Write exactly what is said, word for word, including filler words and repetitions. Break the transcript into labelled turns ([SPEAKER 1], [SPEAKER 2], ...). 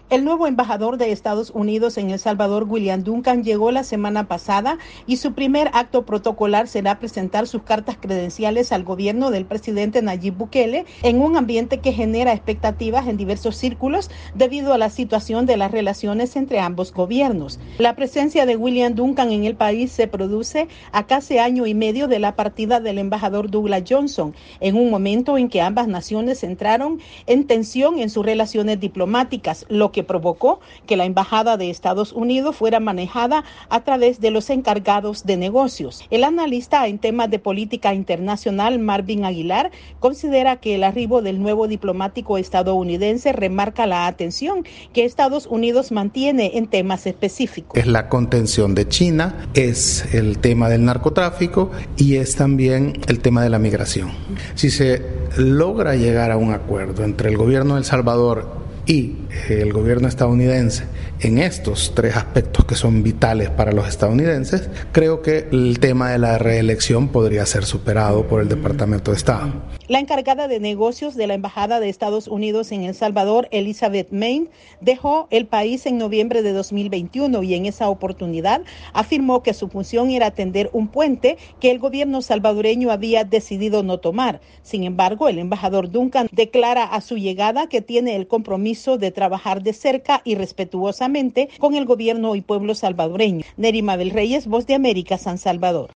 [SPEAKER 1] El nuevo embajador de Estados Unidos en El Salvador, William Duncan, llegó la semana pasada y su primer acto protocolar será presentar sus cartas credenciales al gobierno del presidente Nayib Bukele en un ambiente que genera expectativas en diversos círculos debido a la situación de las relaciones entre ambos gobiernos. La presencia de William Duncan en el país se produce a casi año y medio de la partida del embajador Douglas Johnson, en un momento en que ambas naciones entraron en tensión en sus relaciones diplomáticas, lo que que provocó que la embajada de Estados Unidos fuera manejada a través de los encargados de negocios. El analista en temas de política internacional, Marvin Aguilar, considera que el arribo del nuevo diplomático estadounidense remarca la atención que Estados Unidos mantiene en temas específicos.
[SPEAKER 2] Es la contención de China, es el tema del narcotráfico y es también el tema de la migración. Si se logra llegar a un acuerdo entre el gobierno de El Salvador y el gobierno estadounidense en estos tres aspectos que son vitales para los estadounidenses, creo que el tema de la reelección podría ser superado por el Departamento de Estado.
[SPEAKER 1] La encargada de negocios de la Embajada de Estados Unidos en El Salvador, Elizabeth Main, dejó el país en noviembre de dos mil veintiuno y en esa oportunidad afirmó que su función era tender un puente que el gobierno salvadoreño había decidido no tomar. Sin embargo, el embajador Duncan declara a su llegada que tiene el compromiso de trabajar de cerca y respetuosamente con el gobierno y pueblo salvadoreño. Neri Mabel Reyes, Voz de América, San Salvador.